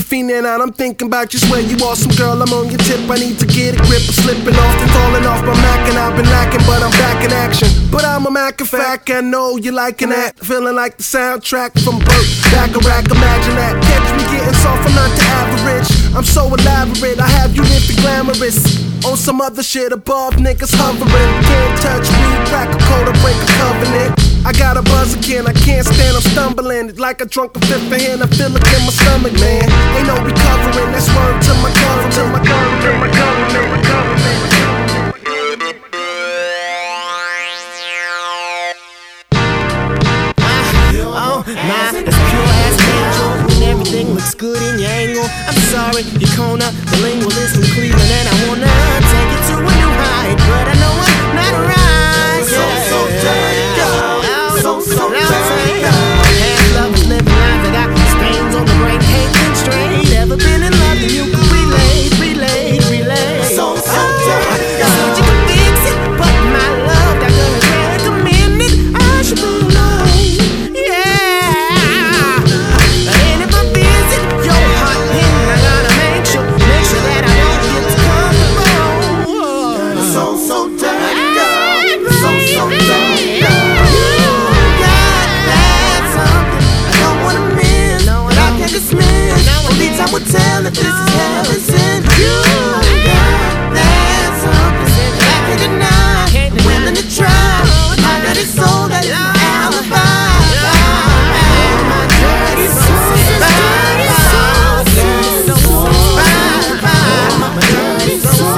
fiending out, I'm thinking about you. Swear you awesome, girl, I'm on your tip. I need to get a grip. I'm slipping off and falling off my Mac, and I've been lacking, but I'm back in action. But I'm a Mac of fact, I know you liking that. Feeling like the soundtrack from Burt Bacharach. Imagine that. Catch me getting soft, I'm not the average. I'm so elaborate, I have you living glamorous. On some other shit above, niggas hovering. Can't touch me, crack a code or break a covenant. I got a buzz again, I can't stand, I'm stumbling. It's like I drunk a fifth of hand, I feel it in my stomach, man. Ain't no recovering, that's word to my government, to my government, to my government, my government. Oh, nah, that's pure ass angel. And everything looks good in your angle. I'm sorry, your corner, the lingualist from Cleveland, and I wanna take it to a new height, but I know I'm not right. So dirty, half lovers living lives that got stains on the brain, ain't been straight. Ever been in love, then you can relate. So dirty, you can fix it, but my love, that girl is recommended. I should move on. I would tell if this is heaven sent. You got that something that I can't deny. I'm willing to try. I got it sold as an alibi. My dirty soul, my dirty soul, my dirty soul, my dirty soul,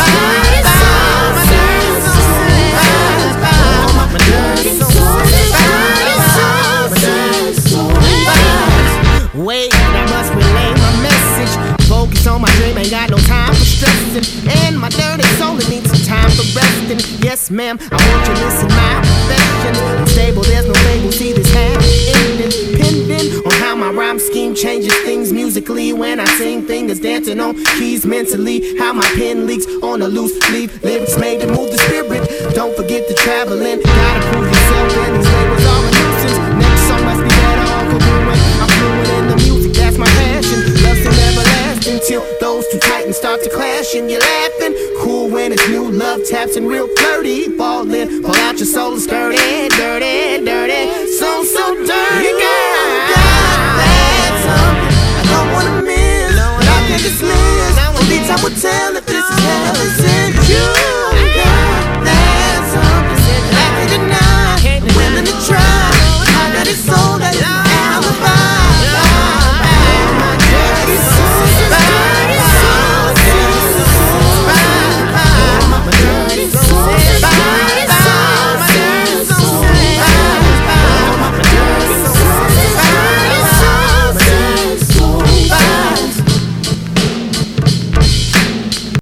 my dirty soul. Wait, I must relay my message. Focus on my dream, ain't got no time for stressing. And my dirty soul, it needs some time for resting. Yes, ma'am, I want you to listen, my profession. I'm stable, there's no label, see this hand independent on how my rhyme scheme changes things musically. When I sing, fingers dancing on keys mentally. How my pen leaks on a loose leaf. Lyrics made to move the spirit. Don't forget the traveling. Gotta prove yourself, and these labels are a nuisance. Next song must be better, all congruent. I'm fluent in the music, that's my passion. Love's everlasting till those two titans start to clash and you're laughing. Cool when it's new love taps and real flirty. Fall in, pull out your soul and skirt in.